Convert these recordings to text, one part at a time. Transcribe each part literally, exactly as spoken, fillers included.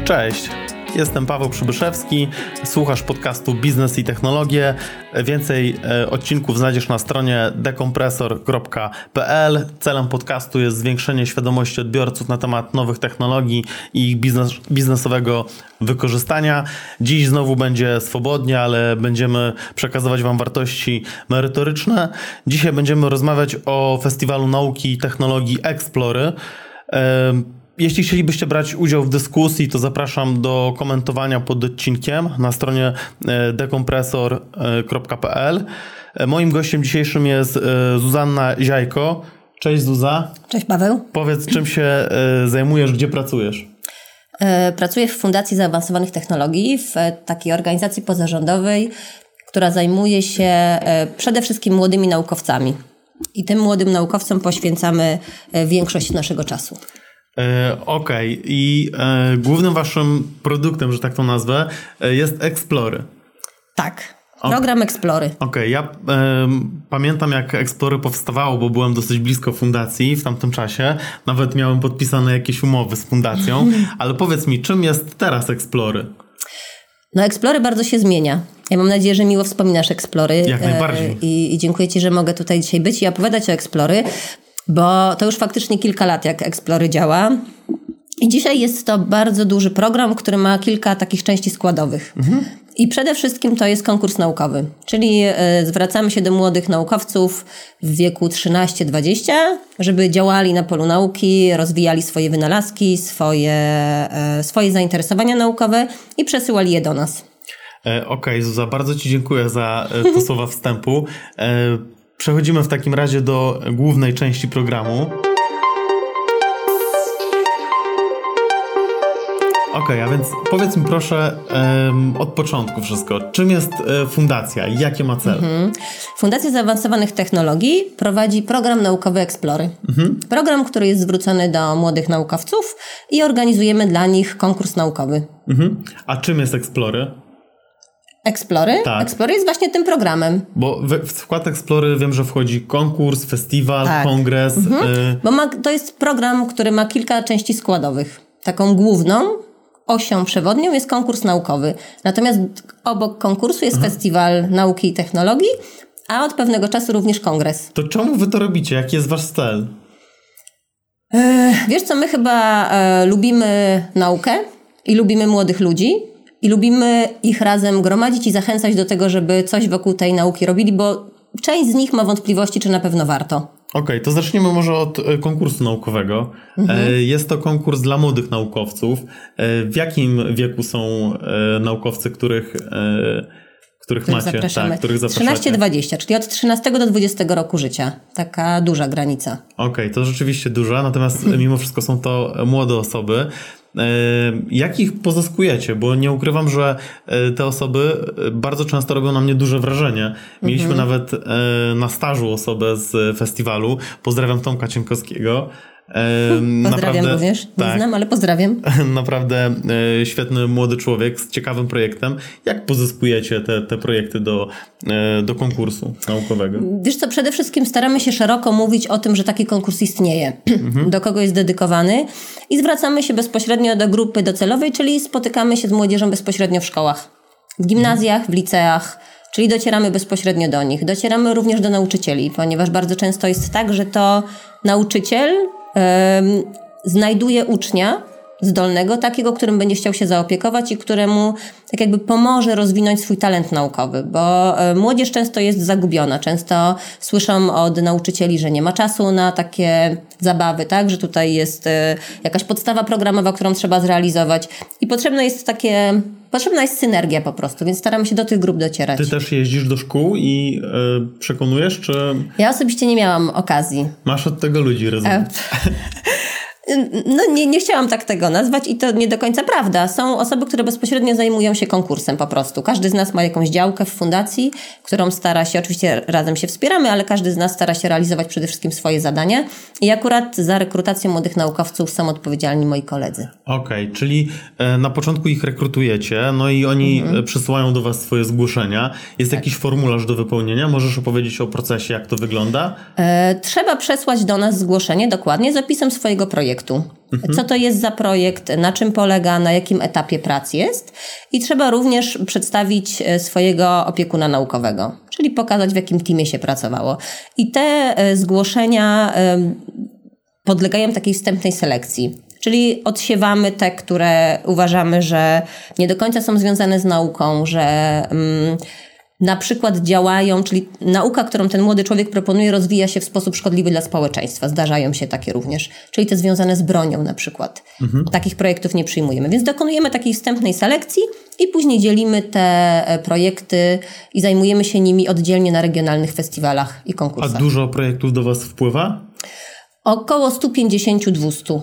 Cześć, jestem Paweł Przybyszewski, słuchasz podcastu Biznes i Technologie. Więcej odcinków znajdziesz na stronie dekompresor kropka p l. Celem podcastu jest zwiększenie świadomości odbiorców na temat nowych technologii i ich biznes, biznesowego wykorzystania. Dziś znowu będzie swobodnie, ale będziemy przekazywać Wam wartości merytoryczne. Dzisiaj będziemy rozmawiać o Festiwalu Nauki i Technologii Explory. Jeśli chcielibyście brać udział w dyskusji, to zapraszam do komentowania pod odcinkiem na stronie dekompresor kropka p l. Moim gościem dzisiejszym jest Zuzanna Ziajko. Cześć Zuza. Cześć Paweł. Powiedz, czym się zajmujesz, gdzie pracujesz? Pracuję w Fundacji Zaawansowanych Technologii, w takiej organizacji pozarządowej, która zajmuje się przede wszystkim młodymi naukowcami. I tym młodym naukowcom poświęcamy większość naszego czasu. Okej. Okay. I e, głównym waszym produktem, że tak to nazwę, jest Explory. Tak. Program Explory. Okej. Okay. Ja e, pamiętam, jak Explory powstawało, bo byłem dosyć blisko fundacji w tamtym czasie. Nawet miałem podpisane jakieś umowy z fundacją. Ale powiedz mi, czym jest teraz Explory? No Explory bardzo się zmienia. Ja mam nadzieję, że miło wspominasz Explory. Jak najbardziej. I, i dziękuję Ci, że mogę tutaj dzisiaj być i opowiadać o Explory. Bo to już faktycznie kilka lat, jak Explory działa. I dzisiaj jest to bardzo duży program, który ma kilka takich części składowych. Mhm. I przede wszystkim to jest konkurs naukowy. Czyli y, zwracamy się do młodych naukowców w wieku trzynaście dwadzieścia, żeby działali na polu nauki, rozwijali swoje wynalazki, swoje, y, swoje zainteresowania naukowe i przesyłali je do nas. E, Okej, okay, Zuza, bardzo Ci dziękuję za e, te słowa wstępu. E, Przechodzimy w takim razie do głównej części programu. Okej, okay, a więc powiedz mi proszę um, od początku wszystko. Czym jest e, fundacja i jakie ma cele? Mhm. Fundacja Zaawansowanych Technologii prowadzi program naukowy Explory. Mhm. Program, który jest zwrócony do młodych naukowców i organizujemy dla nich konkurs naukowy. Mhm. A czym jest Explory? Explory? Tak. Explory jest właśnie tym programem. Bo w, w skład Explory wiem, że wchodzi konkurs, festiwal, tak. kongres. Mhm. Y... Bo ma, to jest program, który ma kilka części składowych. Taką główną osią przewodnią jest konkurs naukowy. Natomiast obok konkursu jest mhm. Festiwal Nauki i Technologii, a od pewnego czasu również kongres. To czemu wy to robicie? Jaki jest wasz cel? E, wiesz co, my chyba e, lubimy naukę i lubimy młodych ludzi. I lubimy ich razem gromadzić i zachęcać do tego, żeby coś wokół tej nauki robili, bo część z nich ma wątpliwości, czy na pewno warto. Okej, okay, to zaczniemy może od konkursu naukowego. Mhm. Jest to konkurs dla młodych naukowców. W jakim wieku są naukowcy, których, których, których macie? Zapraszamy. Tak, których zapraszacie? trzynaście dwadzieścia, czyli od trzynastego do dwudziestego roku życia. Taka duża granica. Okej, okay, to rzeczywiście duża, natomiast mimo wszystko są to młode osoby. Jak ich pozyskujecie? Bo nie ukrywam, że te osoby bardzo często robią na mnie duże wrażenie. Mieliśmy mhm. nawet na stażu osobę z festiwalu. Pozdrawiam Tomka Cienkowskiego. Pozdrawiam naprawdę, również. Nie tak, znam, ale pozdrawiam. Naprawdę świetny młody człowiek z ciekawym projektem. Jak pozyskujecie te, te projekty do, do konkursu naukowego? Wiesz co, przede wszystkim staramy się szeroko mówić o tym, że taki konkurs istnieje. Mhm. Do kogo jest dedykowany i zwracamy się bezpośrednio do grupy docelowej, czyli spotykamy się z młodzieżą bezpośrednio w szkołach, w gimnazjach, w liceach. Czyli docieramy bezpośrednio do nich. Docieramy również do nauczycieli, ponieważ bardzo często jest tak, że to nauczyciel znajduje ucznia zdolnego, takiego, którym będzie chciał się zaopiekować i któremu tak jakby pomoże rozwinąć swój talent naukowy, bo młodzież często jest zagubiona. Często słyszą od nauczycieli, że nie ma czasu na takie zabawy, tak, że tutaj jest jakaś podstawa programowa, którą trzeba zrealizować i potrzebne jest takie, potrzebna jest synergia po prostu, więc staramy się do tych grup docierać. Ty też jeździsz do szkół i y, przekonujesz, czy... Ja osobiście nie miałam okazji. Masz od tego ludzi, rozumiem. No nie, nie chciałam tak tego nazwać i to nie do końca prawda. Są osoby, które bezpośrednio zajmują się konkursem po prostu. Każdy z nas ma jakąś działkę w fundacji, którą stara się, oczywiście razem się wspieramy, ale każdy z nas stara się realizować przede wszystkim swoje zadania. I akurat za rekrutację młodych naukowców są odpowiedzialni moi koledzy. Okej, okay, czyli na początku ich rekrutujecie, no i oni mhm. przysyłają do was swoje zgłoszenia. Jest tak. jakiś formularz do wypełnienia? Możesz opowiedzieć o procesie, jak to wygląda? E, trzeba przesłać do nas zgłoszenie dokładnie z opisem swojego projektu. projektu. Mhm. Co to jest za projekt, na czym polega, na jakim etapie prac jest i trzeba również przedstawić swojego opiekuna naukowego, czyli pokazać, w jakim teamie się pracowało. I te zgłoszenia podlegają takiej wstępnej selekcji. Czyli odsiewamy te, które uważamy, że nie do końca są związane z nauką, że mm, na przykład działają, czyli nauka, którą ten młody człowiek proponuje, rozwija się w sposób szkodliwy dla społeczeństwa. Zdarzają się takie również. Czyli te związane z bronią na przykład. Mhm. Takich projektów nie przyjmujemy. Więc dokonujemy takiej wstępnej selekcji i później dzielimy te projekty i zajmujemy się nimi oddzielnie na regionalnych festiwalach i konkursach. A dużo projektów do was wpływa? Około sto pięćdziesiąt do dwustu.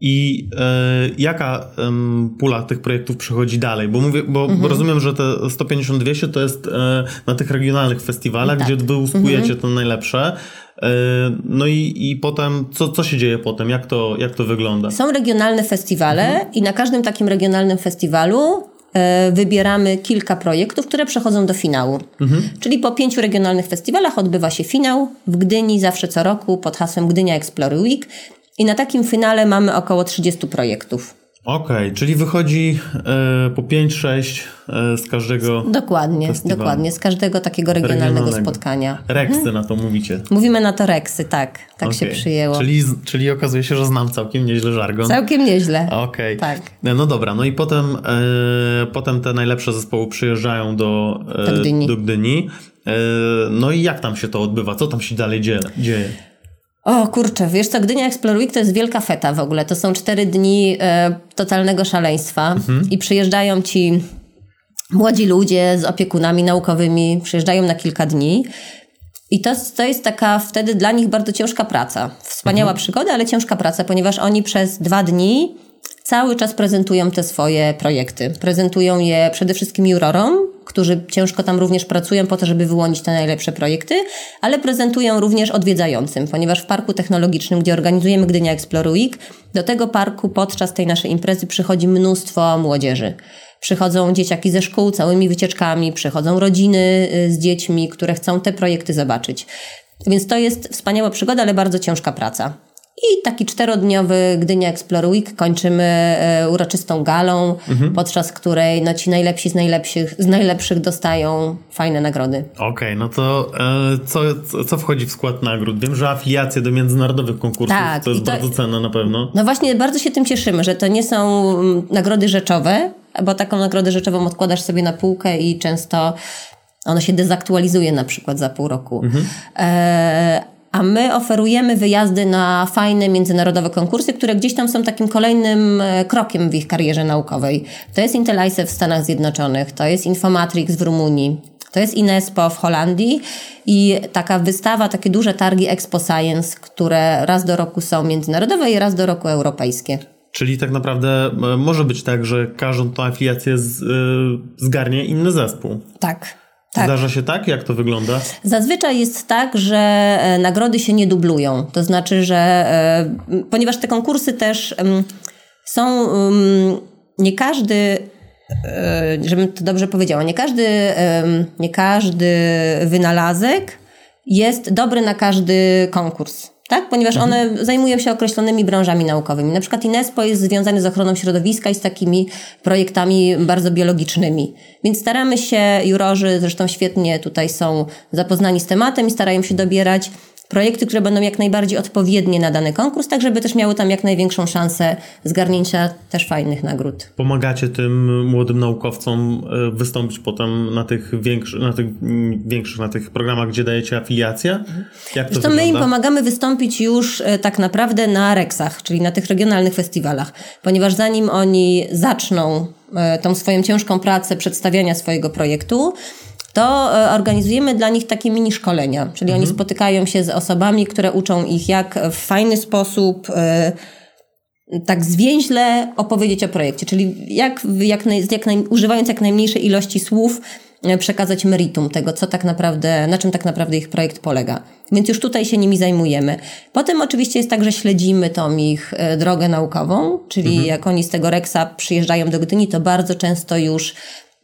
I e, jaka em, pula tych projektów przechodzi dalej? Bo mówię, bo, mhm. bo rozumiem, że te sto pięćdziesiąt do dwieście to jest e, na tych regionalnych festiwalach, tak. gdzie wy uspójecie mhm. to najlepsze. E, no i, i potem, co, co się dzieje potem? Jak to, jak to wygląda? Są regionalne festiwale mhm. i na każdym takim regionalnym festiwalu e, wybieramy kilka projektów, które przechodzą do finału. Mhm. Czyli po pięciu regionalnych festiwalach odbywa się finał w Gdyni zawsze co roku pod hasłem Gdynia Explory Week. I na takim finale mamy około trzydziestu projektów. Okej, okay, czyli wychodzi e, po pięć sześć e, z każdego Dokładnie, festiwalu. dokładnie, z każdego takiego regionalnego, regionalnego. spotkania. Reksy mhm. na to mówicie. Mówimy na to reksy, tak. Tak okay. się przyjęło. Czyli, czyli okazuje się, że znam całkiem nieźle żargon. Całkiem nieźle. Okej. Okay. Tak. No dobra, no i potem, e, potem te najlepsze zespoły przyjeżdżają do, e, do Gdyni. Do Gdyni. E, no i jak tam się to odbywa? Co tam się dalej dzieje? dzieje? O kurczę, wiesz co, Gdynia Explory Week to jest wielka feta w ogóle. To są cztery dni e, totalnego szaleństwa mhm. i przyjeżdżają ci młodzi ludzie z opiekunami naukowymi, przyjeżdżają na kilka dni i to, to jest taka wtedy dla nich bardzo ciężka praca. Wspaniała mhm. przygoda, ale ciężka praca, ponieważ oni przez dwa dni cały czas prezentują te swoje projekty. Prezentują je przede wszystkim jurorom, którzy ciężko tam również pracują po to, żeby wyłonić te najlepsze projekty, ale prezentują również odwiedzającym, ponieważ w Parku Technologicznym, gdzie organizujemy Gdynia Explory Week, do tego parku podczas tej naszej imprezy przychodzi mnóstwo młodzieży. Przychodzą dzieciaki ze szkół całymi wycieczkami, przychodzą rodziny z dziećmi, które chcą te projekty zobaczyć. Więc to jest wspaniała przygoda, ale bardzo ciężka praca. I taki czterodniowy Gdynia Explory Week kończymy e, uroczystą galą, mhm. podczas której no, ci najlepsi z najlepszych, z najlepszych dostają fajne nagrody. Okej, okay, no to e, co, co wchodzi w skład nagród? Wiem, że afiliacje do międzynarodowych konkursów tak, to jest to, bardzo cenne na pewno. No właśnie, bardzo się tym cieszymy, że to nie są nagrody rzeczowe, bo taką nagrodę rzeczową odkładasz sobie na półkę i często ono się dezaktualizuje na przykład za pół roku. Mhm. E, A my oferujemy wyjazdy na fajne międzynarodowe konkursy, które gdzieś tam są takim kolejnym krokiem w ich karierze naukowej. To jest IntelliSafe w Stanach Zjednoczonych, to jest Infomatrix w Rumunii, to jest INESPO w Holandii i taka wystawa, takie duże targi Expo Science, które raz do roku są międzynarodowe i raz do roku europejskie. Czyli tak naprawdę może być tak, że każdą tą afiliację z, yy, zgarnie inny zespół. Tak. Tak. Zdarza się tak? Jak to wygląda? Zazwyczaj jest tak, że e, nagrody się nie dublują. To znaczy, że e, ponieważ te konkursy też um, są... Um, nie każdy... E, żebym to dobrze powiedziała. Nie każdy, e, nie każdy wynalazek jest dobry na każdy konkurs. Tak? Ponieważ mhm. one zajmują się określonymi branżami naukowymi. Na przykład INESPO jest związany z ochroną środowiska i z takimi projektami bardzo biologicznymi. Więc staramy się, jurorzy zresztą świetnie tutaj są zapoznani z tematem i starają się dobierać projekty, które będą jak najbardziej odpowiednie na dany konkurs, tak żeby też miały tam jak największą szansę zgarnięcia też fajnych nagród. Pomagacie tym młodym naukowcom wystąpić potem na tych większych, na tych większych, na tych programach, gdzie dajecie afiliację? Jak to, to my im pomagamy wystąpić już tak naprawdę na reksach, czyli na tych regionalnych festiwalach, ponieważ zanim oni zaczną tą swoją ciężką pracę przedstawiania swojego projektu, to organizujemy dla nich takie mini szkolenia, czyli mhm. oni spotykają się z osobami, które uczą ich, jak w fajny sposób, tak zwięźle opowiedzieć o projekcie, czyli jak, jak, naj, jak naj, używając jak najmniejszej ilości słów przekazać meritum tego, co tak naprawdę, na czym tak naprawdę ich projekt polega. Więc już tutaj się nimi zajmujemy. Potem oczywiście jest tak, że śledzimy tą ich drogę naukową, czyli mhm. jak oni z tego reksa przyjeżdżają do Gdyni, to bardzo często już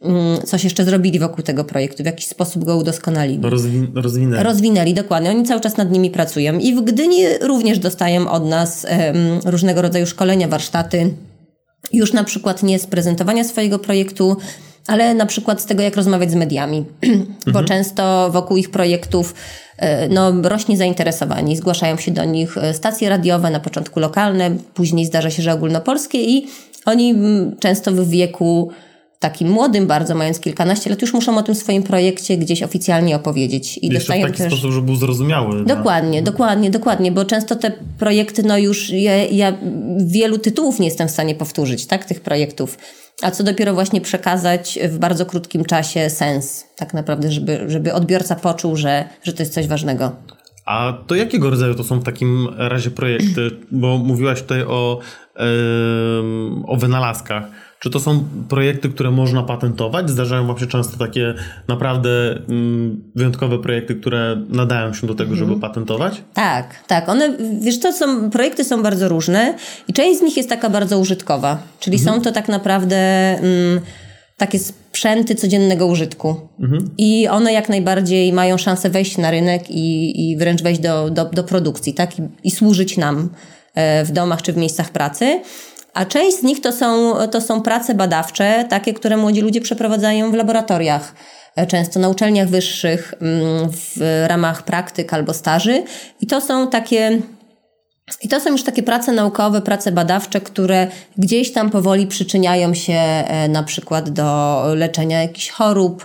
coś jeszcze zrobili wokół tego projektu, w jakiś sposób go udoskonalili. Rozwi- rozwinęli. Rozwinęli, dokładnie. Oni cały czas nad nimi pracują. I w Gdyni również dostają od nas um, różnego rodzaju szkolenia, warsztaty. Już na przykład nie z prezentowania swojego projektu, ale na przykład z tego, jak rozmawiać z mediami. Bo mhm. często wokół ich projektów no, rośnie zainteresowanie. Zgłaszają się do nich stacje radiowe, na początku lokalne, później zdarza się, że ogólnopolskie i oni często w wieku takim młodym bardzo, mając kilkanaście lat, już muszą o tym swoim projekcie gdzieś oficjalnie opowiedzieć. I jeszcze dostają w taki też... sposób, żeby był zrozumiały. Dokładnie, no. dokładnie, dokładnie, bo często te projekty, no już ja, ja wielu tytułów nie jestem w stanie powtórzyć, tak, tych projektów. A co dopiero właśnie przekazać w bardzo krótkim czasie sens, tak naprawdę, żeby, żeby odbiorca poczuł, że, że to jest coś ważnego. A to jakiego rodzaju to są w takim razie projekty? Bo mówiłaś tutaj o, yy, o wynalazkach. Czy to są projekty, które można patentować? Zdarzają wam się często takie naprawdę mm, wyjątkowe projekty, które nadają się do tego, żeby mm. patentować? Tak, tak. One, wiesz co, są, projekty są bardzo różne i część z nich jest taka bardzo użytkowa. Czyli mm. są to tak naprawdę mm, takie sprzęty codziennego użytku. Mm. I one jak najbardziej mają szansę wejść na rynek i, i wręcz wejść do, do, do produkcji, tak? I, i służyć nam e, w domach czy w miejscach pracy. A część z nich to są, to są prace badawcze, takie, które młodzi ludzie przeprowadzają w laboratoriach, często na uczelniach wyższych w ramach praktyk albo staży. I to są takie, i to są już takie prace naukowe, prace badawcze, które gdzieś tam powoli przyczyniają się na przykład do leczenia jakichś chorób,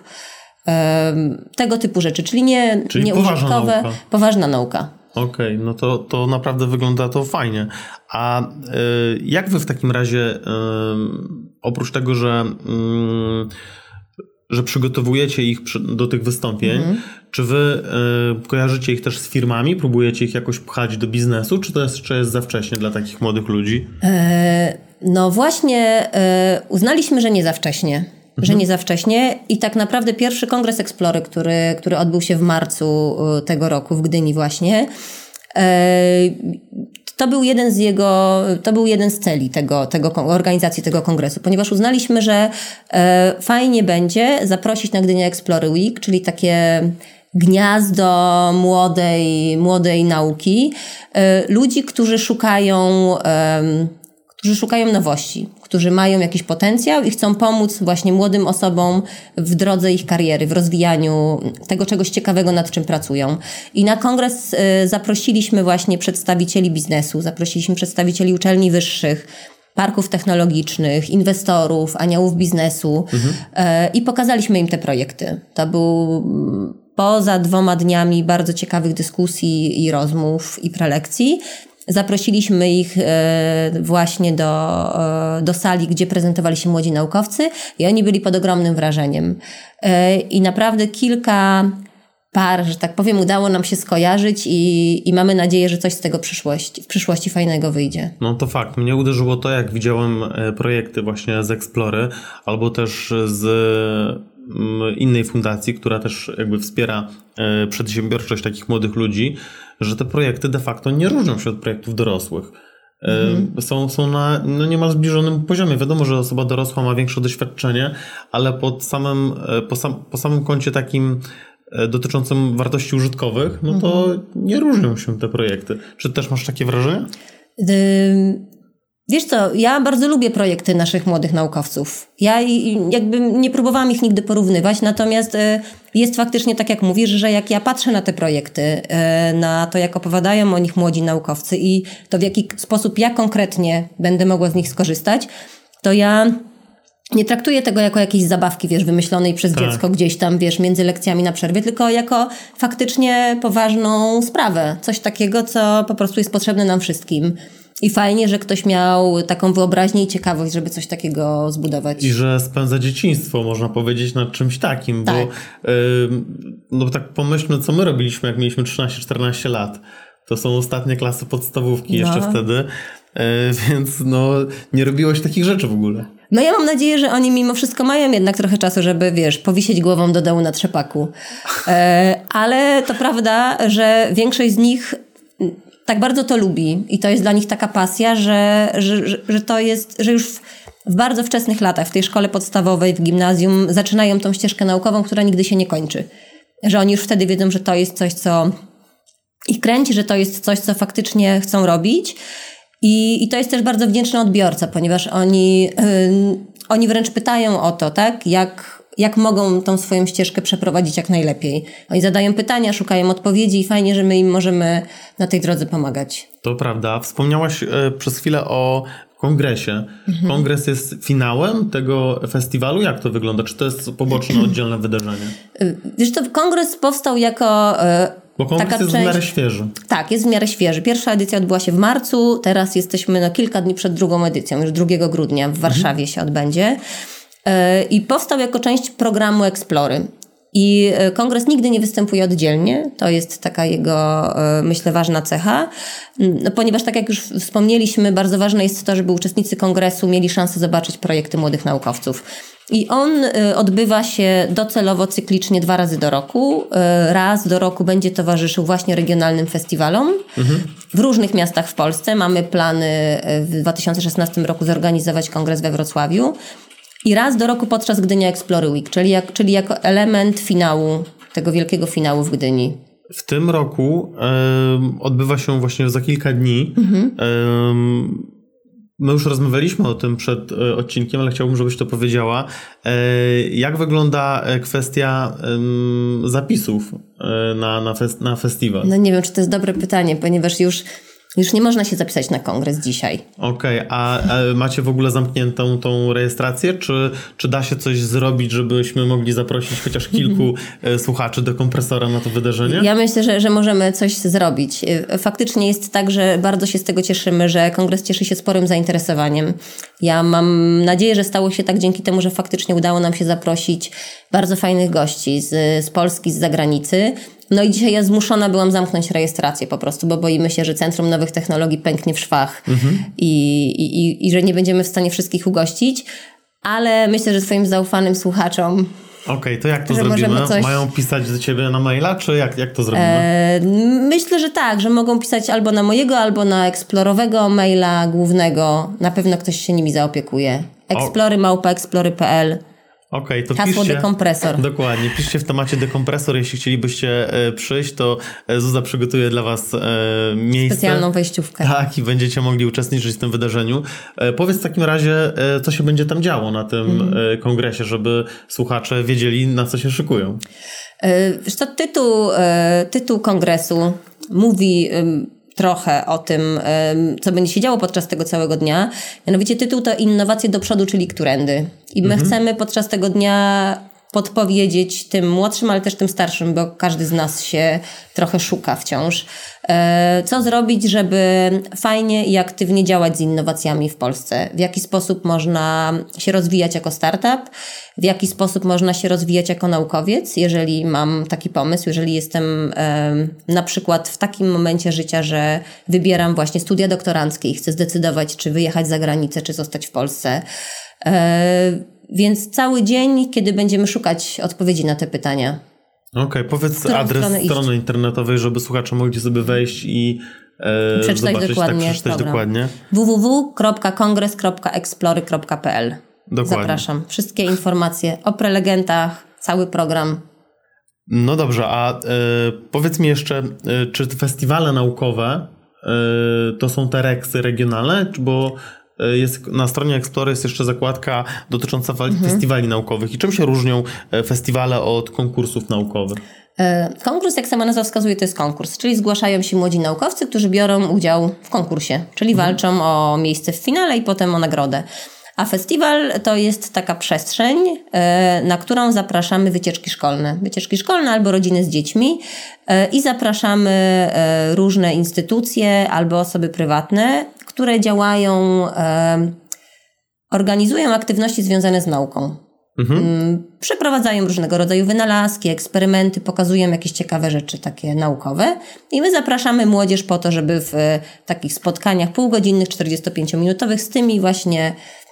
tego typu rzeczy. Czyli nie, Czyli nie poważna użytkowe, nauka. poważna nauka. Okej, okay, no to, to naprawdę wygląda to fajnie. A y, jak wy w takim razie, y, oprócz tego, że, y, że przygotowujecie ich przy, do tych wystąpień, mm-hmm. czy wy y, kojarzycie ich też z firmami? Próbujecie ich jakoś pchać do biznesu? Czy to jest, czy jest za wcześnie dla takich młodych ludzi? E, no właśnie e, uznaliśmy, że nie za wcześnie. że nie za wcześnie i tak naprawdę pierwszy kongres Explory, który, który odbył się w marcu tego roku w Gdyni właśnie, to był jeden z jego, to był jeden z celi tego, tego, organizacji tego kongresu, ponieważ uznaliśmy, że fajnie będzie zaprosić na Gdynia Explory Week, czyli takie gniazdo młodej, młodej nauki, ludzi, którzy szukają którzy szukają nowości, którzy mają jakiś potencjał i chcą pomóc właśnie młodym osobom w drodze ich kariery, w rozwijaniu tego czegoś ciekawego, nad czym pracują. I na kongres y, zaprosiliśmy właśnie przedstawicieli biznesu, zaprosiliśmy przedstawicieli uczelni wyższych, parków technologicznych, inwestorów, aniołów biznesu mhm. y, i pokazaliśmy im te projekty. To był poza dwoma dniami bardzo ciekawych dyskusji i rozmów i prelekcji. Zaprosiliśmy ich e, właśnie do, e, do sali, gdzie prezentowali się młodzi naukowcy i oni byli pod ogromnym wrażeniem. E, I naprawdę kilka par, że tak powiem, udało nam się skojarzyć i, i mamy nadzieję, że coś z tego przyszłości, w przyszłości fajnego wyjdzie. No to fakt. Mnie uderzyło to, jak widziałem projekty właśnie z Explory albo też z innej fundacji, która też jakby wspiera przedsiębiorczość takich młodych ludzi, że te projekty de facto nie różnią się od projektów dorosłych. Mhm. Są, są na no niemal zbliżonym poziomie. Wiadomo, że osoba dorosła ma większe doświadczenie, ale pod samym, po, sam, po samym kącie takim dotyczącym wartości użytkowych, no to mhm. nie różnią się te projekty. Czy też masz takie wrażenie? Y- Wiesz co, ja bardzo lubię projekty naszych młodych naukowców. Ja jakby nie próbowałam ich nigdy porównywać, natomiast jest faktycznie tak, jak mówisz, że jak ja patrzę na te projekty, na to, jak opowiadają o nich młodzi naukowcy i to, w jaki sposób ja konkretnie będę mogła z nich skorzystać, to ja nie traktuję tego jako jakiejś zabawki, wiesz, wymyślonej przez tak. dziecko gdzieś tam, wiesz, między lekcjami na przerwie, tylko jako faktycznie poważną sprawę. Coś takiego, co po prostu jest potrzebne nam wszystkim. I fajnie, że ktoś miał taką wyobraźnię i ciekawość, żeby coś takiego zbudować. I że spędza dzieciństwo, można powiedzieć, nad czymś takim. Tak. Bo yy, no tak pomyślmy, co my robiliśmy, jak mieliśmy trzynaście czternaście lat. To są ostatnie klasy podstawówki no. jeszcze wtedy. Yy, więc no nie robiłeś takich rzeczy w ogóle. No ja mam nadzieję, że oni mimo wszystko mają jednak trochę czasu, żeby, wiesz, powisieć głową do dołu na trzepaku. Yy, ale to prawda, że większość z nich tak bardzo to lubi i to jest dla nich taka pasja, że, że, że, że to jest, że już w, w bardzo wczesnych latach, w tej szkole podstawowej, w gimnazjum, zaczynają tą ścieżkę naukową, która nigdy się nie kończy. Że oni już wtedy wiedzą, że to jest coś, co ich kręci, że to jest coś, co faktycznie chcą robić. I, i to jest też bardzo wdzięczny odbiorca, ponieważ oni, yy, oni wręcz pytają o to, tak, jak, jak mogą tą swoją ścieżkę przeprowadzić jak najlepiej. Oni zadają pytania, szukają odpowiedzi i fajnie, że my im możemy na tej drodze pomagać. To prawda. Wspomniałaś y, przez chwilę o kongresie. Mhm. Kongres jest finałem tego festiwalu? Jak to wygląda? Czy to jest poboczne, oddzielne wydarzenie? Wiesz, to kongres powstał jako... Yy, Bo kongres Taka jest część... w miarę świeży. Tak, jest w miarę świeży. Pierwsza edycja odbyła się w marcu, teraz jesteśmy no, kilka dni przed drugą edycją, już drugiego grudnia w Warszawie mhm. się odbędzie. Yy, I powstał jako część programu Explory. I kongres nigdy nie występuje oddzielnie, to jest taka jego, myślę, ważna cecha, no, ponieważ tak jak już wspomnieliśmy, bardzo ważne jest to, żeby uczestnicy kongresu mieli szansę zobaczyć projekty młodych naukowców. I on odbywa się docelowo cyklicznie dwa razy do roku. Raz do roku będzie towarzyszył właśnie regionalnym festiwalom mhm. w różnych miastach w Polsce. Mamy plany w dwa tysiące szesnastym roku zorganizować kongres we Wrocławiu. I raz do roku podczas Gdynia Explory Week, czyli, jak, czyli jako element finału, tego wielkiego finału w Gdyni. W tym roku y, odbywa się właśnie za kilka dni. Mhm. Y, my już rozmawialiśmy o tym przed y, odcinkiem, ale chciałbym, żebyś to powiedziała. Y, jak wygląda kwestia y, zapisów y, na, na, fest, na festiwal? No nie wiem, czy to jest dobre pytanie, ponieważ już... Już nie można się zapisać na kongres dzisiaj. Okej, okay, a, a macie w ogóle zamkniętą tą rejestrację? Czy, czy da się coś zrobić, żebyśmy mogli zaprosić chociaż kilku słuchaczy do kompresora na to wydarzenie? Ja myślę, że, że możemy coś zrobić. Faktycznie jest tak, że bardzo się z tego cieszymy, że kongres cieszy się sporym zainteresowaniem. Ja mam nadzieję, że stało się tak dzięki temu, że faktycznie udało nam się zaprosić bardzo fajnych gości z, z Polski, z zagranicy. No i dzisiaj ja zmuszona byłam zamknąć rejestrację po prostu, bo boimy się, że Centrum Nowych Technologii pęknie w szwach mhm. i, i, i że nie będziemy w stanie wszystkich ugościć, ale myślę, że swoim zaufanym słuchaczom... Okej, okay, to jak to zrobimy? Coś... Mają pisać do ciebie na maila, czy jak, jak to zrobimy? E, myślę, że tak, że mogą pisać albo na mojego, albo na eksplorowego maila głównego. Na pewno ktoś się nimi zaopiekuje. Explory małpa explory kropka p l. Okej, okay, to hasło piszcie, dekompresor. Dokładnie, piszcie w temacie dekompresor, jeśli chcielibyście e, przyjść, to Zuza przygotuje dla was e, miejsce. Specjalną wejściówkę. Tak, i będziecie mogli uczestniczyć w tym wydarzeniu. E, powiedz w takim razie, e, co się będzie tam działo na tym mm. e, kongresie, żeby słuchacze wiedzieli, na co się szykują. E, wiesz co, tytuł, e, tytuł kongresu mówi... E, trochę o tym, co będzie się działo podczas tego całego dnia. Mianowicie tytuł to Innowacje do przodu, czyli którędy. I my mhm. chcemy podczas tego dnia podpowiedzieć tym młodszym, ale też tym starszym, bo każdy z nas się trochę szuka wciąż. Co zrobić, żeby fajnie i aktywnie działać z innowacjami w Polsce? W jaki sposób można się rozwijać jako startup? W jaki sposób można się rozwijać jako naukowiec, jeżeli mam taki pomysł, jeżeli jestem na przykład w takim momencie życia, że wybieram właśnie studia doktoranckie i chcę zdecydować, czy wyjechać za granicę, czy zostać w Polsce. Więc cały dzień, kiedy będziemy szukać odpowiedzi na te pytania. Okej, okay, powiedz adres strony iść? internetowej, żeby słuchacze mogli sobie wejść i e, przeczytać zobaczyć, dokładnie, tak, przeczytać dokładnie. w w w kropka kongres kropka explory kropka p l. Dokładnie. Zapraszam. Wszystkie informacje o prelegentach, cały program. No dobrze, a e, powiedz mi jeszcze, e, czy festiwale naukowe e, to są te reksy regionalne, bo jest, na stronie Explory jest jeszcze zakładka dotycząca mhm. festiwali naukowych. I czym się różnią festiwale od konkursów naukowych? Konkurs, jak sama nazwa wskazuje, to jest konkurs, czyli zgłaszają się młodzi naukowcy, którzy biorą udział w konkursie, czyli mhm. walczą o miejsce w finale i potem o nagrodę. A festiwal to jest taka przestrzeń, na którą zapraszamy wycieczki szkolne. Wycieczki szkolne albo rodziny z dziećmi i zapraszamy różne instytucje albo osoby prywatne, które działają, organizują aktywności związane z nauką. Mhm. Przeprowadzają różnego rodzaju wynalazki, eksperymenty, pokazują jakieś ciekawe rzeczy takie naukowe i my zapraszamy młodzież po to, żeby w takich spotkaniach półgodzinnych, czterdziestopięciominutowych z tymi właśnie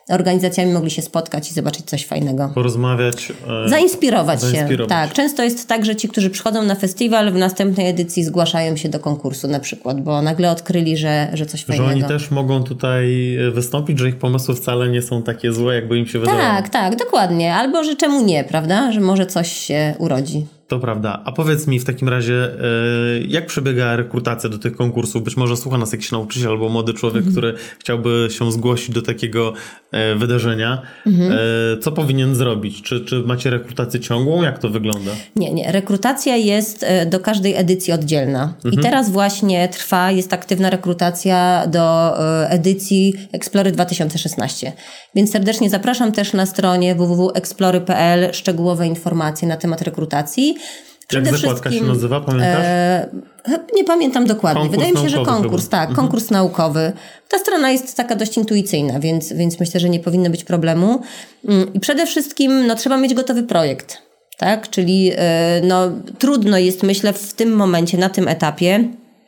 organizacjami mogli się spotkać i zobaczyć coś fajnego. Porozmawiać. E, zainspirować, zainspirować się. Tak, często jest tak, że ci, którzy przychodzą na festiwal, w następnej edycji zgłaszają się do konkursu na przykład, bo nagle odkryli, że, że coś fajnego. Że oni też mogą tutaj wystąpić, że ich pomysły wcale nie są takie złe, jakby im się wydawało. Tak, tak, dokładnie. Albo, że czemu nie, prawda? Że może coś się urodzi. To prawda. A powiedz mi w takim razie, jak przebiega rekrutacja do tych konkursów? Być może słucha nas jakiś nauczyciel albo młody człowiek, mhm. który chciałby się zgłosić do takiego wydarzenia. Mhm. Co powinien zrobić? Czy, czy macie rekrutację ciągłą? Jak to wygląda? Nie, nie. Rekrutacja jest do każdej edycji oddzielna. Mhm. I teraz właśnie trwa, jest aktywna rekrutacja do edycji Explory dwa tysiące szesnaście. Więc serdecznie zapraszam też na stronie w w w kropka explory kropka p l szczegółowe informacje na temat rekrutacji. Przede Jak zakładka się nazywa, pamiętasz? E, nie pamiętam dokładnie. Konkurs Wydaje mi się, że konkurs, chyba. tak, Mhm. konkurs naukowy. Ta strona jest taka dość intuicyjna, więc, więc myślę, że nie powinno być problemu. I przede wszystkim no, trzeba mieć gotowy projekt, tak? Czyli no, trudno jest, myślę, w tym momencie, na tym etapie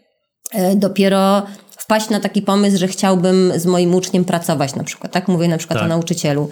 dopiero wpaść na taki pomysł, że chciałbym z moim uczniem pracować na przykład, tak? Mówię na przykład tak. o nauczycielu.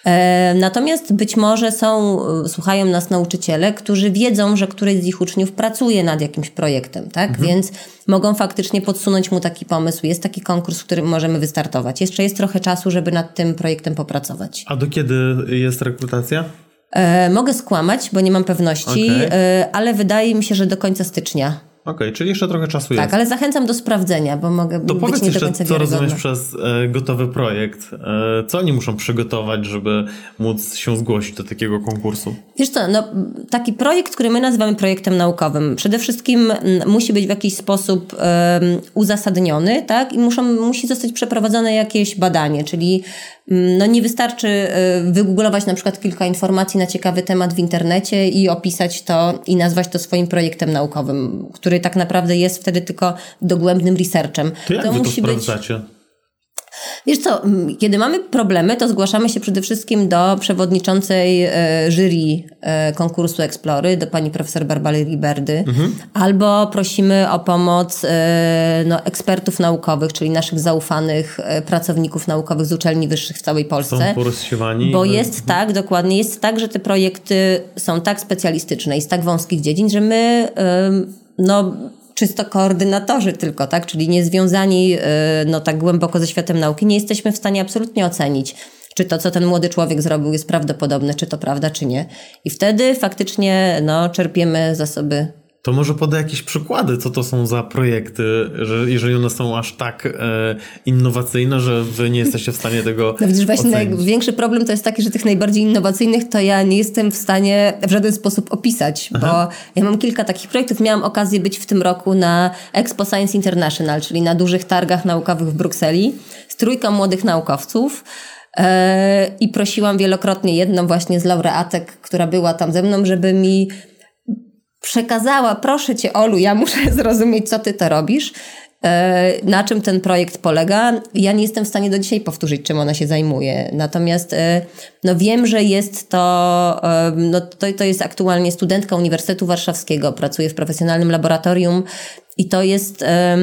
E, natomiast być może są, słuchają nas nauczyciele, którzy wiedzą, że któryś z ich uczniów pracuje nad jakimś projektem, tak? Mhm. Więc mogą faktycznie podsunąć mu taki pomysł. Jest taki konkurs, w którym możemy wystartować. Jeszcze jest trochę czasu, żeby nad tym projektem popracować. A do kiedy jest rekrutacja? E, mogę skłamać, bo nie mam pewności, okay. e, ale wydaje mi się, że do końca stycznia. Okej, okay, czyli jeszcze trochę czasu jest. Tak, ale zachęcam do sprawdzenia, bo mogę to być nie do końca co rozumiesz przez e, gotowy projekt? E, co oni muszą przygotować, żeby móc się zgłosić do takiego konkursu? Wiesz co, no, taki projekt, który my nazywamy projektem naukowym, przede wszystkim m, musi być w jakiś sposób e, uzasadniony, tak? I muszą, musi zostać przeprowadzone jakieś badanie, czyli no nie wystarczy wygooglować na przykład kilka informacji na ciekawy temat w internecie i opisać to i nazwać to swoim projektem naukowym, który tak naprawdę jest wtedy tylko dogłębnym researchem. To jak to wy to musi sprawdzacie? Być... Wiesz co, kiedy mamy problemy, to zgłaszamy się przede wszystkim do przewodniczącej e, jury e, konkursu Explory, do pani profesor Barbary Liberdy, mhm. albo prosimy o pomoc e, no, ekspertów naukowych, czyli naszych zaufanych e, pracowników naukowych z uczelni wyższych w całej Polsce. Są porozsiewani. Bo jest mhm. tak, dokładnie, jest tak, że te projekty są tak specjalistyczne i z tak wąskich dziedzin, że my e, no... czysto koordynatorzy tylko, tak? Czyli niezwiązani no, tak głęboko ze światem nauki, nie jesteśmy w stanie absolutnie ocenić, czy to, co ten młody człowiek zrobił, jest prawdopodobne, czy to prawda, czy nie. I wtedy faktycznie no, czerpiemy zasoby. To może podaj jakieś przykłady, co to są za projekty, że jeżeli one są aż tak e, innowacyjne, że wy nie jesteście w stanie tego No widzisz, właśnie ocenić. Największy problem to jest taki, że tych najbardziej innowacyjnych to ja nie jestem w stanie w żaden sposób opisać, Aha. bo ja mam kilka takich projektów. Miałam okazję być w tym roku na Expo Science International, czyli na dużych targach naukowych w Brukseli z trójką młodych naukowców. I prosiłam wielokrotnie jedną właśnie z laureatek, która była tam ze mną, żeby mi przekazała, proszę cię Olu, ja muszę zrozumieć, co ty to robisz, na czym ten projekt polega. Ja nie jestem w stanie do dzisiaj powtórzyć, czym ona się zajmuje. Natomiast no wiem, że jest to, no to, to jest aktualnie studentka Uniwersytetu Warszawskiego, pracuje w profesjonalnym laboratorium i to jest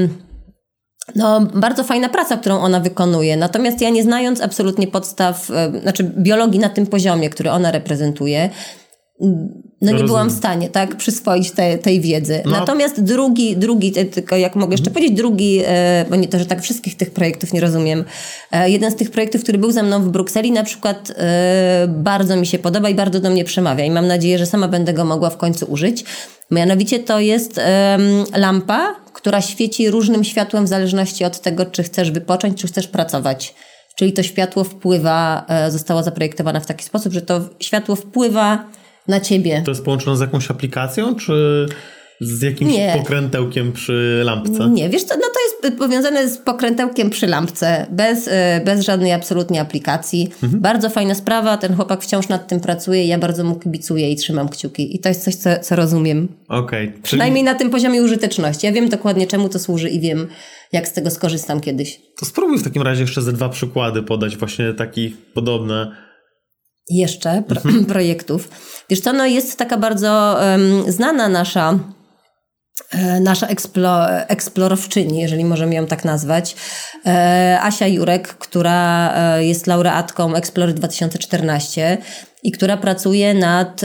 no, bardzo fajna praca, którą ona wykonuje. Natomiast ja nie znając absolutnie podstaw, znaczy biologii na tym poziomie, który ona reprezentuje, no nie byłam w stanie tak przyswoić te, tej wiedzy. No. Natomiast drugi, drugi, tylko jak mogę jeszcze powiedzieć, drugi, bo nie to, że tak wszystkich tych projektów nie rozumiem, jeden z tych projektów, który był ze mną w Brukseli na przykład bardzo mi się podoba i bardzo do mnie przemawia i mam nadzieję, że sama będę go mogła w końcu użyć. Mianowicie to jest lampa, która świeci różnym światłem w zależności od tego, czy chcesz wypocząć, czy chcesz pracować. Czyli to światło wpływa, zostało zaprojektowane w taki sposób, że to światło wpływa na ciebie. To jest połączone z jakąś aplikacją, czy z jakimś nie. pokrętełkiem przy lampce? Nie, wiesz co, no to jest powiązane z pokrętełkiem przy lampce, bez, bez żadnej absolutnie aplikacji. Mhm. Bardzo fajna sprawa, ten chłopak wciąż nad tym pracuje, ja bardzo mu kibicuję i trzymam kciuki. I to jest coś, co, co rozumiem. Okej. Okay, przynajmniej czyli... na tym poziomie użyteczności. Ja wiem dokładnie, czemu to służy i wiem, jak z tego skorzystam kiedyś. To spróbuj w takim razie jeszcze ze dwa przykłady podać, właśnie takich podobne. Jeszcze pro, mhm. projektów. Wiesz co, no jest taka bardzo um, znana nasza nasza eksplo, eksplorowczyni, jeżeli możemy ją tak nazwać, Asia Jurek, która jest laureatką Explory dwa tysiące czternaście i która pracuje nad,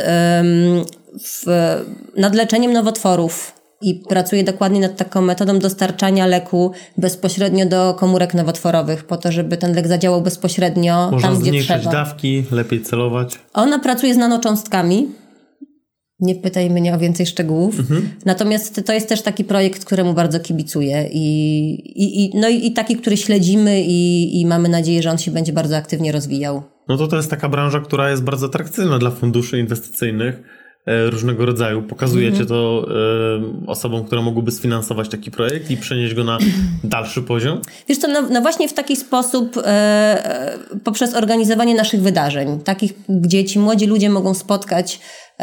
w, nad leczeniem nowotworów i pracuje dokładnie nad taką metodą dostarczania leku bezpośrednio do komórek nowotworowych, po to, żeby ten lek zadziałał bezpośrednio Można tam, gdzie trzeba. Można zmniejszyć dawki, lepiej celować. Ona pracuje z nanocząstkami. Nie pytaj mnie o więcej szczegółów. Mhm. Natomiast to jest też taki projekt, któremu bardzo kibicuję i, i, i, no i, i taki, który śledzimy i, i mamy nadzieję, że on się będzie bardzo aktywnie rozwijał. No to to jest taka branża, która jest bardzo atrakcyjna dla funduszy inwestycyjnych e, różnego rodzaju. Pokazujecie mhm. to e, osobom, które mogłyby sfinansować taki projekt i przenieść go na dalszy poziom? Wiesz co, no, no właśnie w taki sposób e, poprzez organizowanie naszych wydarzeń, takich, gdzie ci młodzi ludzie mogą spotkać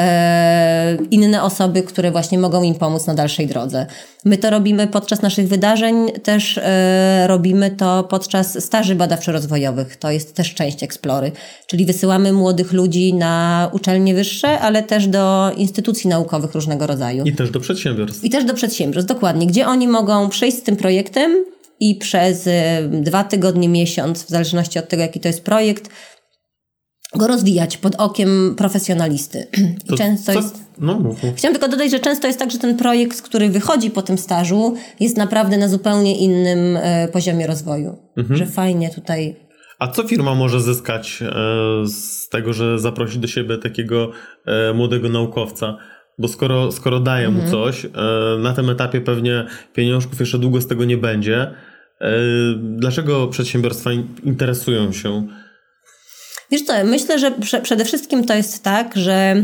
inne osoby, które właśnie mogą im pomóc na dalszej drodze. My to robimy podczas naszych wydarzeń, też e, robimy to podczas staży badawczo-rozwojowych. To jest też część Explory, czyli wysyłamy młodych ludzi na uczelnie wyższe, ale też do instytucji naukowych różnego rodzaju. I też do przedsiębiorstw. I też do przedsiębiorstw, dokładnie. Gdzie oni mogą przejść z tym projektem i przez e, dwa tygodnie, miesiąc, w zależności od tego, jaki to jest projekt, go rozwijać pod okiem profesjonalisty. I to często co? jest... No, mów. Chciałam tylko dodać, że często jest tak, że ten projekt, który wychodzi po tym stażu, jest naprawdę na zupełnie innym e, poziomie rozwoju. Mhm. Że fajnie tutaj... A co firma może zyskać e, z tego, że zaprosi do siebie takiego e, młodego naukowca? Bo skoro, skoro daje mu mhm. coś, e, na tym etapie pewnie pieniążków jeszcze długo z tego nie będzie. E, dlaczego przedsiębiorstwa in, interesują się? Wiesz co, myślę, że prze, przede wszystkim to jest tak, że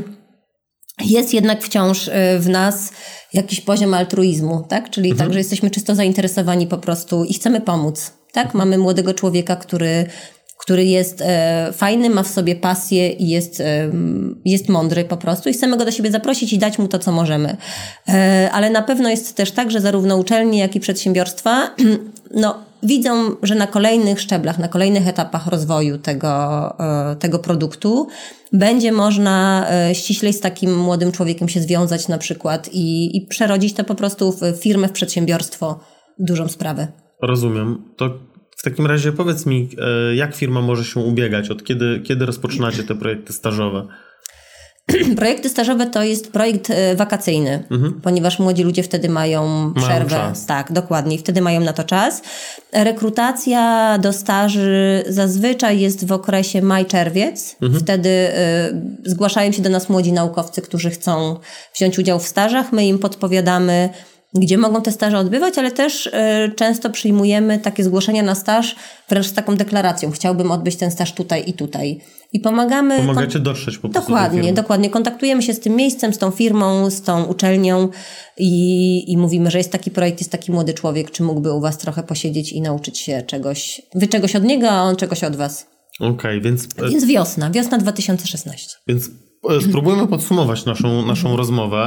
jest jednak wciąż w nas jakiś poziom altruizmu, tak? Czyli mhm. tak, że jesteśmy czysto zainteresowani po prostu i chcemy pomóc, tak? Mamy młodego człowieka, który, który jest e, fajny, ma w sobie pasję i jest, e, jest mądry po prostu i chcemy go do siebie zaprosić i dać mu to, co możemy. E, ale na pewno jest też tak, że zarówno uczelnie, jak i przedsiębiorstwa no, widzą, że na kolejnych szczeblach, na kolejnych etapach rozwoju tego, tego produktu będzie można ściślej z takim młodym człowiekiem się związać na przykład i, i przerodzić to po prostu w firmę, w przedsiębiorstwo, w dużą sprawę. Rozumiem. To w takim razie powiedz mi, jak firma może się ubiegać? Od kiedy, kiedy rozpoczynacie te projekty stażowe? Projekty stażowe to jest projekt wakacyjny, mhm. ponieważ młodzi ludzie wtedy mają przerwę. Mają czas. Tak, dokładnie. Wtedy mają na to czas. Rekrutacja do staży zazwyczaj jest w okresie maj-czerwiec. Mhm. Wtedy y, zgłaszają się do nas młodzi naukowcy, którzy chcą wziąć udział w stażach. My im podpowiadamy, gdzie mogą te staże odbywać, ale też y, często przyjmujemy takie zgłoszenia na staż wręcz z taką deklaracją. Chciałbym odbyć ten staż tutaj i tutaj. I pomagamy... Pomagacie kon- dotrzeć po prostu Dokładnie, dokładnie. Kontaktujemy się z tym miejscem, z tą firmą, z tą uczelnią i, i mówimy, że jest taki projekt, jest taki młody człowiek, czy mógłby u was trochę posiedzieć i nauczyć się czegoś. Wy czegoś od niego, a on czegoś od was. Okej, okay, więc... Więc wiosna, wiosna dwa tysiące szesnaście. Więc spróbujmy podsumować naszą, naszą mhm. rozmowę.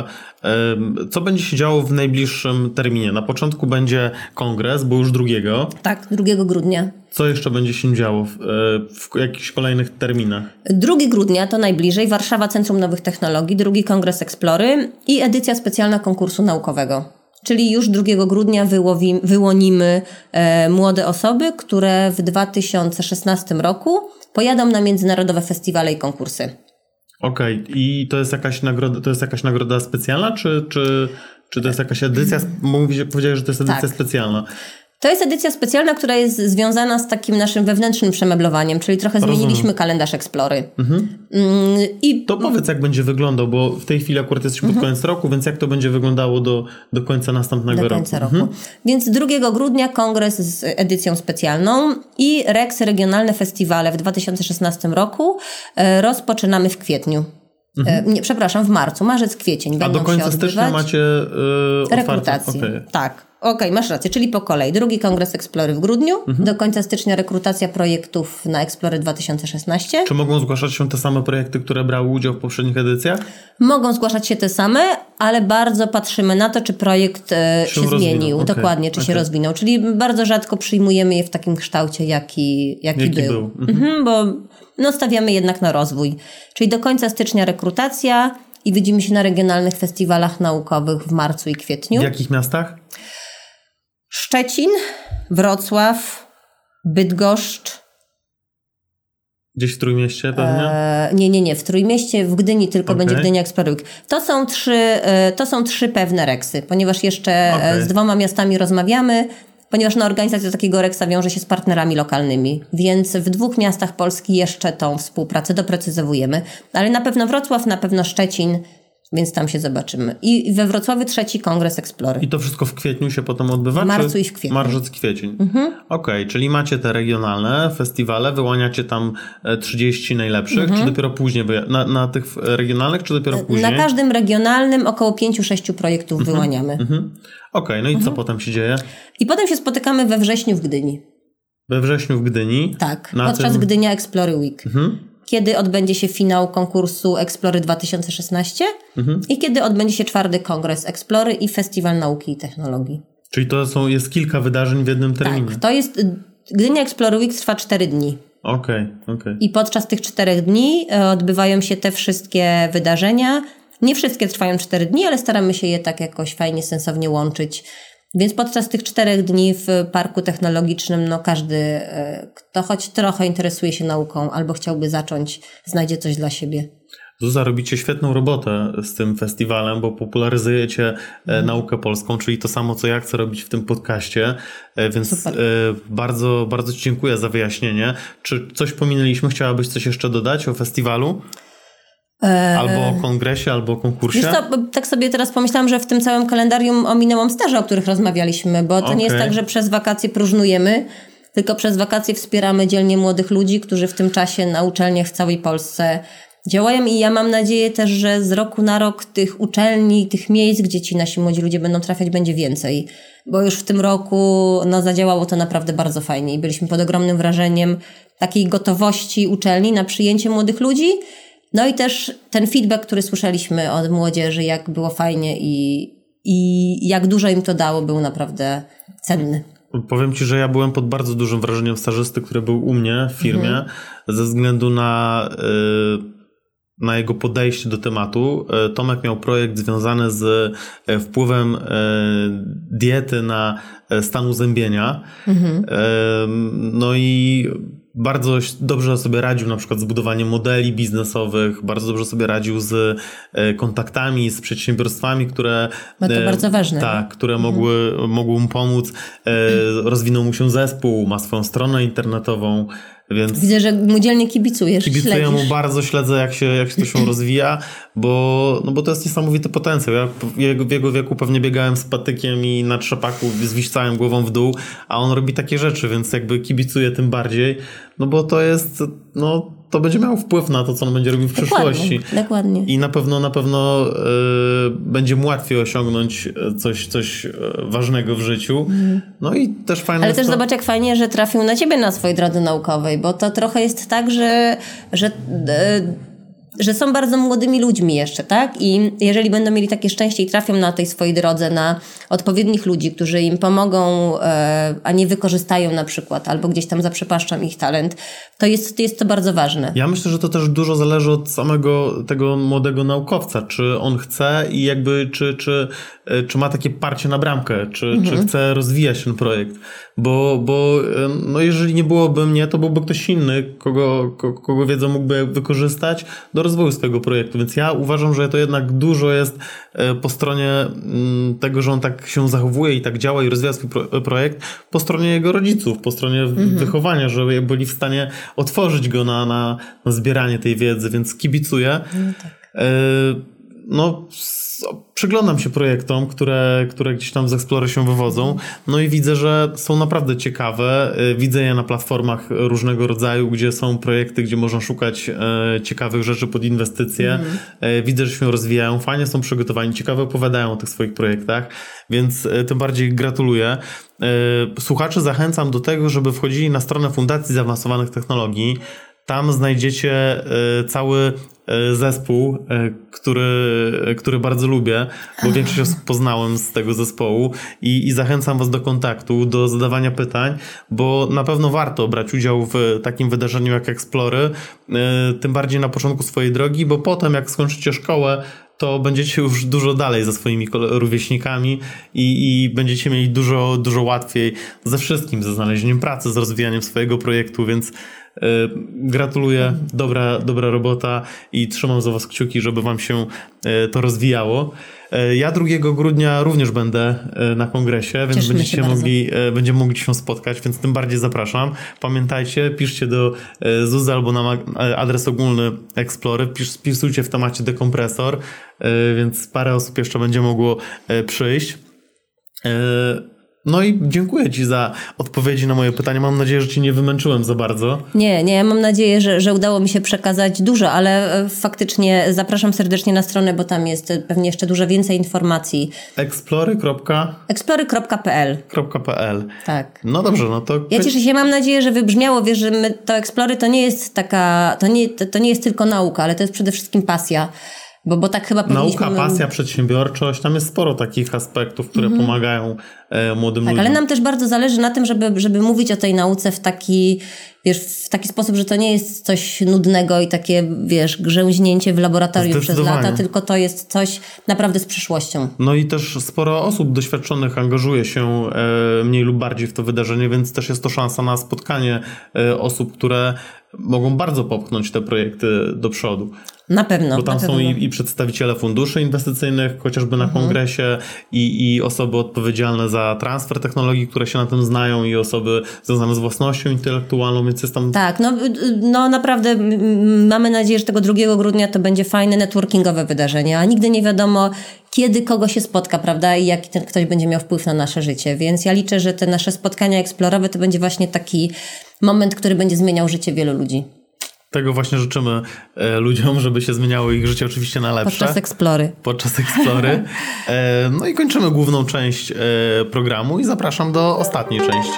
Co będzie się działo w najbliższym terminie? Na początku będzie kongres, bo już drugiego. Tak, drugiego grudnia. Co jeszcze będzie się działo w, w jakichś kolejnych terminach? drugiego grudnia to najbliżej, Warszawa Centrum Nowych Technologii, drugi kongres Explory i edycja specjalna konkursu naukowego. Czyli już drugiego grudnia wyłowi, wyłonimy e, młode osoby, które w dwa tysiące szesnastym roku pojadą na międzynarodowe festiwale i konkursy. Okej, okay. I to jest jakaś nagroda, to jest jakaś nagroda specjalna, czy, czy, czy to jest jakaś edycja? Powiedziałeś, że to jest edycja tak. specjalna. To jest edycja specjalna, która jest związana z takim naszym wewnętrznym przemeblowaniem, czyli trochę Rozumiem. zmieniliśmy kalendarz Explory. Mhm. I... To powiedz, jak będzie wyglądał, bo w tej chwili akurat jesteśmy mhm. pod koniec roku, więc jak to będzie wyglądało do, do końca następnego roku? Do końca roku. roku. Mhm. Więc drugiego grudnia kongres z edycją specjalną i Rex Regionalne Festiwale w dwa tysiące szesnastym roku rozpoczynamy w kwietniu. Mhm. Nie, przepraszam, w marcu, marzec, kwiecień. A do końca stycznia macie yy, rekrutację. Okay. Tak. Okej, okay, masz rację, czyli po kolei. Drugi kongres Explory w grudniu, mhm. do końca stycznia rekrutacja projektów na Explory dwa tysiące szesnaście. Czy mogą zgłaszać się te same projekty, które brały udział w poprzednich edycjach? Mogą zgłaszać się te same, ale bardzo patrzymy na to, czy projekt e, się, się zmienił. Okay. Dokładnie, czy okay. się rozwinął. Czyli bardzo rzadko przyjmujemy je w takim kształcie, jaki, jaki, jaki był. był. Mhm. Mhm, bo no, stawiamy jednak na rozwój. Czyli do końca stycznia rekrutacja i widzimy się na regionalnych festiwalach naukowych w marcu i kwietniu. W jakich miastach? Szczecin, Wrocław, Bydgoszcz. Gdzieś w Trójmieście pewnie? E, nie, nie, nie. W Trójmieście, w Gdyni tylko okay. będzie Gdynia Explore Week. To są trzy, e, to są trzy pewne reksy, ponieważ jeszcze okay. z dwoma miastami rozmawiamy, ponieważ na organizację takiego reksa wiąże się z partnerami lokalnymi, więc w dwóch miastach Polski jeszcze tą współpracę doprecyzowujemy, ale na pewno Wrocław, na pewno Szczecin, więc tam się zobaczymy. I we Wrocławiu trzeci kongres Explory. I to wszystko w kwietniu się potem odbywa? W marcu i w kwietniu. Marzec, kwiecień. Mhm. Okej, okay, czyli macie te regionalne festiwale, wyłaniacie tam trzydzieści najlepszych, mhm. czy dopiero później? Na, na tych regionalnych, czy dopiero później? Na każdym regionalnym około pięciu, sześciu projektów mhm. wyłaniamy. Mhm. Okej, okay, no i mhm. co potem się dzieje? I potem się spotykamy we wrześniu w Gdyni. We wrześniu w Gdyni? Tak, podczas tym... Gdynia Explory Week. Mhm. Kiedy odbędzie się finał konkursu Explory dwa tysiące szesnaście mhm. i kiedy odbędzie się czwarty kongres Explory i Festiwal Nauki i Technologii. Czyli to są, jest kilka wydarzeń w jednym terminie? Tak, to jest, Gdynia Explory Week trwa cztery dni. Okej, okay, okej. Okay. I podczas tych czterech dni odbywają się te wszystkie wydarzenia. Nie wszystkie trwają cztery dni, ale staramy się je tak jakoś fajnie, sensownie łączyć. Więc podczas tych czterech dni w Parku Technologicznym no każdy, kto choć trochę interesuje się nauką albo chciałby zacząć, znajdzie coś dla siebie. Zuza, robicie świetną robotę z tym festiwalem, bo popularyzujecie mm. naukę polską, czyli to samo, co ja chcę robić w tym podcaście, więc Super. bardzo, bardzo Ci dziękuję za wyjaśnienie. Czy coś pominęliśmy? Chciałabyś coś jeszcze dodać o festiwalu? Albo o kongresie, albo o konkursie? Wiesz co, tak sobie teraz pomyślałam, że w tym całym kalendarium ominęłam staże, o których rozmawialiśmy, bo to okay. nie jest tak, że przez wakacje próżnujemy, tylko przez wakacje wspieramy dzielnie młodych ludzi, którzy w tym czasie na uczelniach w całej Polsce działają i ja mam nadzieję też, że z roku na rok tych uczelni, tych miejsc, gdzie ci nasi młodzi ludzie będą trafiać, będzie więcej. Bo już w tym roku no, zadziałało to naprawdę bardzo fajnie i byliśmy pod ogromnym wrażeniem takiej gotowości uczelni na przyjęcie młodych ludzi. No i też ten feedback, który słyszeliśmy od młodzieży, jak było fajnie i, i jak dużo im to dało, był naprawdę cenny. Powiem Ci, że ja byłem pod bardzo dużym wrażeniem stażysty, który był u mnie w firmie, mhm. ze względu na, na jego podejście do tematu. Tomek miał projekt związany z wpływem diety na stan uzębienia. Mhm. No i bardzo dobrze sobie radził na przykład z budowaniem modeli biznesowych, bardzo dobrze sobie radził z kontaktami, z przedsiębiorstwami, które... Bo to bardzo ważne. Tak, które mhm. mogły, mogły mu pomóc. Rozwinął mu się zespół, ma swoją stronę internetową, więc... Widzę, że mu dzielnie kibicujesz, Kibicuję śledzisz. mu bardzo, śledzę jak się, jak się to się rozwija, bo, no bo to jest niesamowity potencjał. Ja w jego wieku pewnie biegałem z patykiem i na trzepaku zwiścałem głową w dół, a on robi takie rzeczy, więc jakby kibicuję tym bardziej, no bo to jest, no to będzie miało wpływ na to, co on będzie robił w dokładnie, przyszłości. Dokładnie. I na pewno, na pewno yy, będzie mu łatwiej osiągnąć coś, coś ważnego w życiu. Mm. No i też fajne Ale jest też to... zobacz, jak fajnie, że trafił na ciebie na swojej drodze naukowej, bo to trochę jest tak, że, że, yy, że są bardzo młodymi ludźmi jeszcze, tak? I jeżeli będą mieli takie szczęście i trafią na tej swojej drodze na odpowiednich ludzi, którzy im pomogą, yy, a nie wykorzystają na przykład, albo gdzieś tam zaprzepaszczą ich talent, to jest, to jest to bardzo ważne. Ja myślę, że to też dużo zależy od samego tego młodego naukowca, czy on chce i jakby, czy, czy, czy ma takie parcie na bramkę, czy, mhm. czy chce rozwijać ten projekt. Bo, bo no jeżeli nie byłoby mnie, to byłby ktoś inny, kogo, kogo wiedzę mógłby wykorzystać do rozwoju swojego projektu. Więc ja uważam, że to jednak dużo jest po stronie tego, że on tak się zachowuje i tak działa i rozwija swój pro- projekt, po stronie jego rodziców, po stronie mhm. wychowania, żeby byli w stanie otworzyć go na, na, na zbieranie tej wiedzy, więc kibicuję. No, tak. no przyglądam się projektom, które, które gdzieś tam z Explory się wywodzą, no i widzę, że są naprawdę ciekawe. Widzę je na platformach różnego rodzaju, gdzie są projekty, gdzie można szukać ciekawych rzeczy pod inwestycje. Mm. Widzę, że się rozwijają, fajnie są przygotowani, ciekawe opowiadają o tych swoich projektach, więc tym bardziej gratuluję. Słuchaczy zachęcam do tego, żeby wchodzili na stronę Fundacji Zaawansowanych Technologii. Tam znajdziecie cały zespół, który, który bardzo lubię, bo większość osób poznałem z tego zespołu i, i zachęcam was do kontaktu, do zadawania pytań, bo na pewno warto brać udział w takim wydarzeniu jak Explory, tym bardziej na początku swojej drogi, bo potem jak skończycie szkołę, to będziecie już dużo dalej ze swoimi rówieśnikami i, i będziecie mieli dużo, dużo łatwiej ze wszystkim, ze znalezieniem pracy, z rozwijaniem swojego projektu, więc y, gratuluję, dobra, dobra robota i trzymam za was kciuki, żeby wam się y, to rozwijało. Y, ja drugiego grudnia również będę y, na kongresie, więc Cieszymy będziecie się mogli, y, będziemy mogli się spotkać, więc tym bardziej zapraszam. Pamiętajcie, piszcie do y, Zuzy albo na ma- adres ogólny Explory, pisz, wpisujcie w temacie dekompresor, y, więc parę osób jeszcze będzie mogło y, przyjść. Y, No i dziękuję ci za odpowiedzi na moje pytania. Mam nadzieję, że cię nie wymęczyłem za bardzo. Nie, nie, ja mam nadzieję, że, że udało mi się przekazać dużo, ale faktycznie zapraszam serdecznie na stronę, bo tam jest pewnie jeszcze dużo więcej informacji. Explory. explory kropka p l .pl. Tak. No dobrze, no to... Ja cieszę się, mam nadzieję, że wybrzmiało, wiesz, że my, to Explory to nie jest taka, to nie, to, to nie jest tylko nauka, ale to jest przede wszystkim pasja. Bo, bo tak chyba powinniśmy... Nauka, pasja, przedsiębiorczość, tam jest sporo takich aspektów, które mm-hmm. pomagają e, młodym tak, ludziom. Ale nam też bardzo zależy na tym, żeby, żeby mówić o tej nauce w taki, wiesz, w taki sposób, że to nie jest coś nudnego i takie, wiesz, grzęźnięcie w laboratorium przez lata, tylko to jest coś naprawdę z przyszłością. No i też sporo osób doświadczonych angażuje się e, mniej lub bardziej w to wydarzenie, więc też jest to szansa na spotkanie e, osób, które mogą bardzo popchnąć te projekty do przodu. Na pewno. Bo tam na są pewno. i, i przedstawiciele funduszy inwestycyjnych, chociażby na mhm. kongresie i, i osoby odpowiedzialne za transfer technologii, które się na tym znają i osoby związane z własnością intelektualną, więc jest tam... Tak, no, no naprawdę mamy nadzieję, że tego drugiego grudnia to będzie fajne networkingowe wydarzenie, a nigdy nie wiadomo, kiedy kogo się spotka, prawda, i jaki ten ktoś będzie miał wpływ na nasze życie, więc ja liczę, że te nasze spotkania eksplorowe to będzie właśnie taki moment, który będzie zmieniał życie wielu ludzi. Tego właśnie życzymy e, ludziom, żeby się zmieniało ich życie oczywiście na lepsze. Podczas Explory. Podczas Explory. E, no i kończymy główną część e, programu i zapraszam do ostatniej części.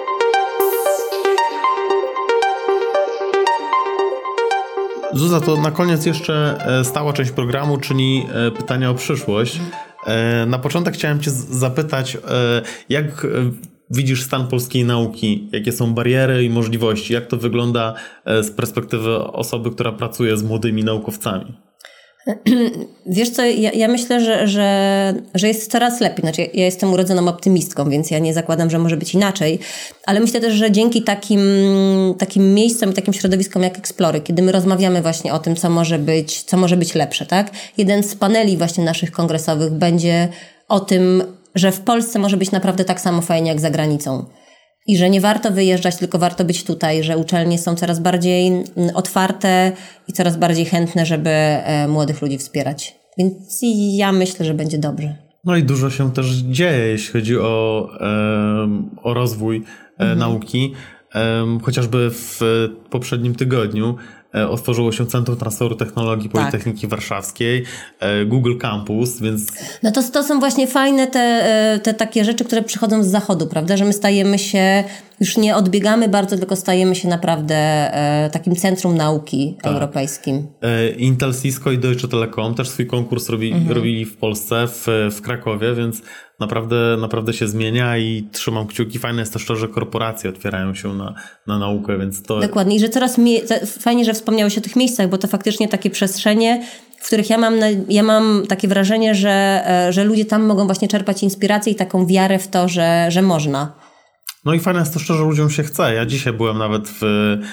Zuza, to na koniec jeszcze stała część programu, czyli pytania o przyszłość. Na początek chciałem cię zapytać, jak widzisz stan polskiej nauki? Jakie są bariery i możliwości? Jak to wygląda z perspektywy osoby, która pracuje z młodymi naukowcami? Wiesz co, ja, ja myślę, że, że, że jest coraz lepiej. Znaczy, ja jestem urodzoną optymistką, więc ja nie zakładam, że może być inaczej. Ale myślę też, że dzięki takim, takim miejscom i takim środowiskom jak Explory, kiedy my rozmawiamy właśnie o tym, co może być, co może być lepsze, tak? Jeden z paneli właśnie naszych kongresowych będzie o tym, że w Polsce może być naprawdę tak samo fajnie jak za granicą. I że nie warto wyjeżdżać, tylko warto być tutaj, że uczelnie są coraz bardziej otwarte i coraz bardziej chętne, żeby młodych ludzi wspierać. Więc ja myślę, że będzie dobrze. No i dużo się też dzieje, jeśli chodzi o, o rozwój mhm. nauki. Chociażby w poprzednim tygodniu otworzyło się Centrum Transferu Technologii Politechniki tak. Warszawskiej, Google Campus, więc... No to, to są właśnie fajne te, te takie rzeczy, które przychodzą z zachodu, prawda? Że my stajemy się, już nie odbiegamy bardzo, tylko stajemy się naprawdę e, takim centrum nauki tak. europejskim. Intel, Cisco i Deutsche Telekom też swój konkurs robi, mhm. robili w Polsce, w, w Krakowie, więc naprawdę, naprawdę się zmienia i trzymam kciuki. Fajne jest też to, że korporacje otwierają się na, na naukę, więc to... Dokładnie i że coraz mie- fajnie, że wspomniałeś o tych miejscach, bo to faktycznie takie przestrzenie, w których ja mam, ja mam takie wrażenie, że, że ludzie tam mogą właśnie czerpać inspirację i taką wiarę w to, że, że można. No i fajne jest to, że ludziom się chce. Ja dzisiaj byłem nawet w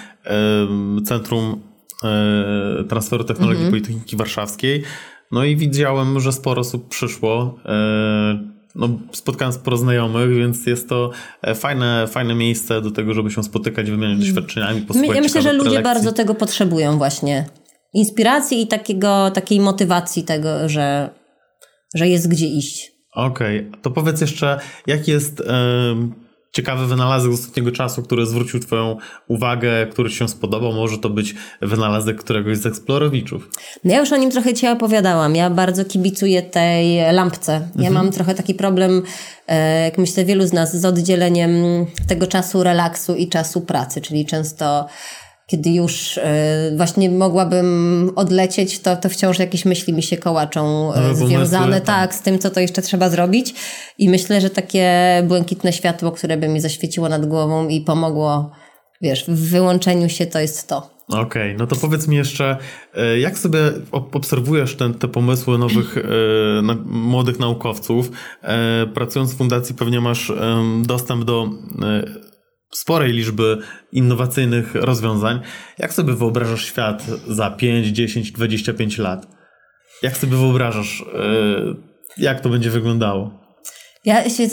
y, Centrum y, Transferu Technologii mm-hmm. Politechniki Warszawskiej, no i widziałem, że sporo osób przyszło. Y, No, spotkałem sporo znajomych, więc jest to fajne, fajne miejsce do tego, żeby się spotykać, wymieniać doświadczeniami, posłuchać Ja myślę, że ludzie prelekcji. bardzo tego potrzebują właśnie. Inspiracji i takiego, takiej motywacji tego, że, że jest gdzie iść. Okej, okay. To powiedz jeszcze, jaki jest... Yy... ciekawy wynalazek z ostatniego czasu, który zwrócił twoją uwagę, który ci się spodobał. Może to być wynalazek któregoś z eksplorowiczów. No ja już o nim trochę ci opowiadałam. Ja bardzo kibicuję tej lampce. Ja mhm. mam trochę taki problem, jak myślę wielu z nas, z oddzieleniem tego czasu relaksu i czasu pracy, czyli często kiedy już y, właśnie mogłabym odlecieć, to, to wciąż jakieś myśli mi się kołaczą y, związane pomysły, tak, z tym, co to jeszcze trzeba zrobić. I myślę, że takie błękitne światło, które by mi zaświeciło nad głową i pomogło, wiesz, w wyłączeniu się, to jest to. Okej, okay, no to powiedz mi jeszcze, jak sobie obserwujesz ten, te pomysły nowych, na, młodych naukowców? Pracując w fundacji pewnie masz dostęp do sporej liczby innowacyjnych rozwiązań. Jak sobie wyobrażasz świat za pięć, dziesięć, dwadzieścia pięć lat? Jak sobie wyobrażasz, jak to będzie wyglądało? Ja się...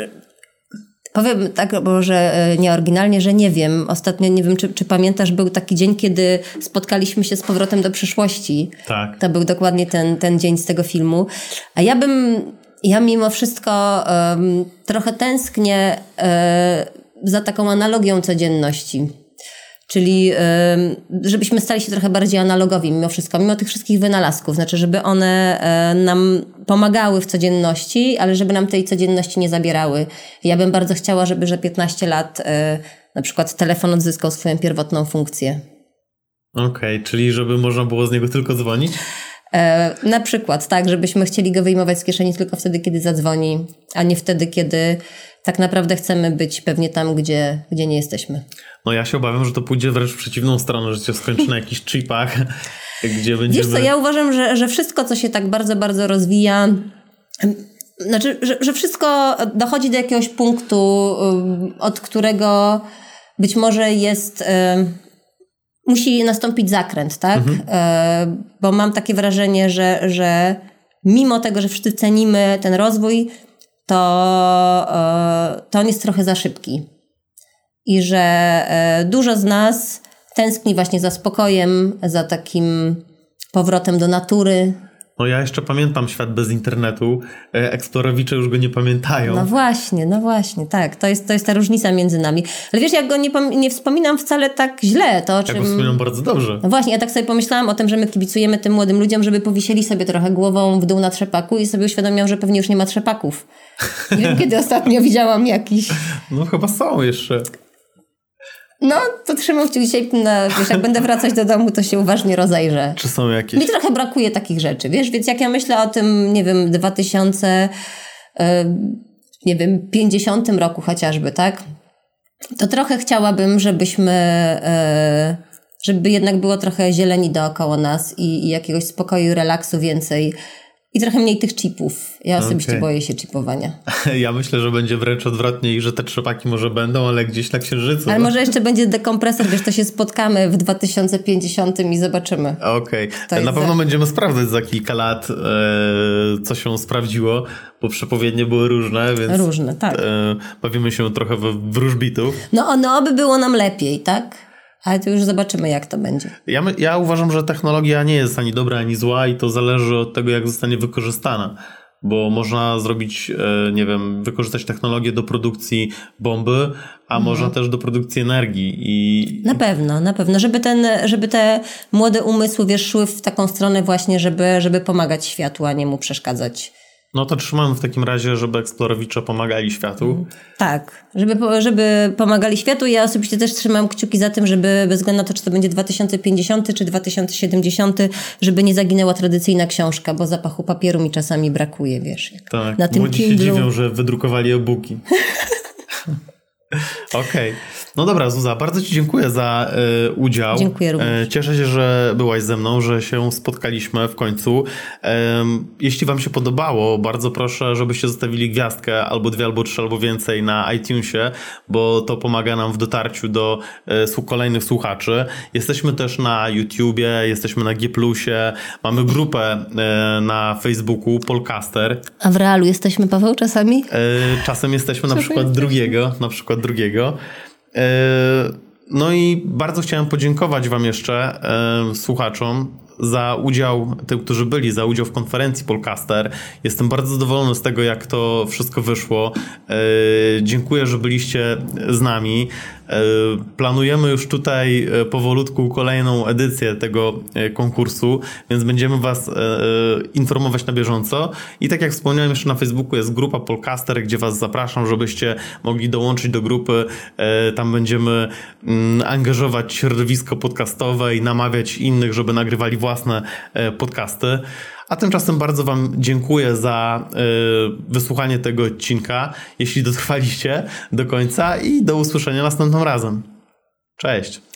Powiem tak, bo że nieoryginalnie, że nie wiem. Ostatnio, nie wiem, czy, czy pamiętasz, był taki dzień, kiedy spotkaliśmy się z Powrotem do przyszłości. Tak. To był dokładnie ten, ten dzień z tego filmu. A ja bym, ja mimo wszystko um, trochę tęsknię um, za taką analogią codzienności. Czyli żebyśmy stali się trochę bardziej analogowi mimo wszystko, mimo tych wszystkich wynalazków. Znaczy, żeby one nam pomagały w codzienności, ale żeby nam tej codzienności nie zabierały. Ja bym bardzo chciała, żeby za piętnaście lat na przykład telefon odzyskał swoją pierwotną funkcję. Okej, okay, czyli żeby można było z niego tylko dzwonić? E, na przykład, tak, żebyśmy chcieli go wyjmować z kieszeni tylko wtedy, kiedy zadzwoni, a nie wtedy, kiedy tak naprawdę chcemy być pewnie tam, gdzie, gdzie nie jesteśmy. No ja się obawiam, że to pójdzie wręcz w przeciwną stronę, że się skończy na jakichś chipach, gdzie będziemy... Wiesz co, ja uważam, że, że wszystko, co się tak bardzo, bardzo rozwija, znaczy, że, że wszystko dochodzi do jakiegoś punktu, od którego być może jest... Musi nastąpić zakręt, tak? Mhm. Bo mam takie wrażenie, że, że mimo tego, że wszyscy cenimy ten rozwój, to, to on jest trochę za szybki. I że dużo z nas tęskni właśnie za spokojem, za takim powrotem do natury. No ja jeszcze pamiętam świat bez internetu. Eksplorowicze już go nie pamiętają. No właśnie, no właśnie, tak. To jest, to jest ta różnica między nami. Ale wiesz, ja go nie, nie wspominam wcale tak źle. To, o czym... Ja go wspominam bardzo dobrze. No właśnie, ja tak sobie pomyślałam o tym, że my kibicujemy tym młodym ludziom, żeby powisieli sobie trochę głową w dół na trzepaku i sobie uświadomiłam, że pewnie już nie ma trzepaków. Nie wiem, kiedy ostatnio widziałam jakiś... No chyba są jeszcze. No, to trzymam kciuki dzisiaj, na, wiesz, jak będę wracać do domu, to się uważnie rozejrzę. Czy są jakieś? Mi trochę brakuje takich rzeczy, wiesz, więc jak ja myślę o tym, nie wiem, dwa tysiące, nie wiem, pięćdziesiątym roku chociażby, tak? To trochę chciałabym, żebyśmy, żeby jednak było trochę zieleni dookoła nas i, i jakiegoś spokoju, relaksu więcej. I trochę mniej tych chipów. Ja osobiście okay. boję się chipowania. Ja myślę, że będzie wręcz odwrotnie i że te trzepaki może będą, ale gdzieś na Księżycu. Ale może jeszcze będzie dekompresor, wiesz, to się spotkamy w dwa tysiące pięćdziesiątym i zobaczymy. Okej. Okay. Na pewno za... będziemy sprawdzać za kilka lat, e, co się sprawdziło, bo przepowiednie były różne, więc różne, tak. e, bawimy się trochę w wróżbitów. No, no, oby było nam lepiej, tak? Ale to już zobaczymy, jak to będzie. Ja, ja uważam, że technologia nie jest ani dobra, ani zła i to zależy od tego, jak zostanie wykorzystana. Bo można zrobić, nie wiem, wykorzystać technologię do produkcji bomby, a mhm. można też do produkcji energii. I... Na pewno, na pewno. Żeby, ten, żeby te młode umysły, wiesz, szły w taką stronę właśnie, żeby, żeby pomagać światu, a nie mu przeszkadzać. No to trzymamy w takim razie, żeby eksplorowicze pomagali światu. Tak, żeby, żeby pomagali światu. Ja osobiście też trzymam kciuki za tym, żeby bez względu na to, czy to będzie dwa tysiące pięćdziesiąty czy dwa tysiące siedemdziesiąty, żeby nie zaginęła tradycyjna książka, bo zapachu papieru mi czasami brakuje, wiesz. Jak tak, na tym młodzi się dziwią, że wydrukowali e-booki. Okej. Okay. No dobra, Zuza, bardzo Ci dziękuję za y, udział. Dziękuję również. Cieszę się, że byłaś ze mną, że się spotkaliśmy w końcu. Um, jeśli Wam się podobało, bardzo proszę, żebyście zostawili gwiazdkę albo dwie, albo trzy, albo więcej na iTunesie, bo to pomaga nam w dotarciu do y, kolejnych słuchaczy. Jesteśmy też na YouTubie, jesteśmy na G plusie, mamy grupę y, na Facebooku, Polcaster. A w realu jesteśmy, Paweł, czasami? Y, czasem jesteśmy na przykład drugiego, na przykład drugiego. No i bardzo chciałem podziękować Wam jeszcze, słuchaczom, za udział, tym, którzy byli, za udział w konferencji Polcaster. Jestem bardzo zadowolony z tego, jak to wszystko wyszło. Dziękuję, że byliście z nami. Planujemy już tutaj powolutku kolejną edycję tego konkursu, więc będziemy Was informować na bieżąco. I tak jak wspomniałem, jeszcze na Facebooku jest grupa Polcaster, gdzie Was zapraszam, żebyście mogli dołączyć do grupy. Tam będziemy angażować środowisko podcastowe i namawiać innych, żeby nagrywali własne podcasty. A tymczasem bardzo Wam dziękuję za y, wysłuchanie tego odcinka, jeśli dotrwaliście do końca, i do usłyszenia następnym razem. Cześć!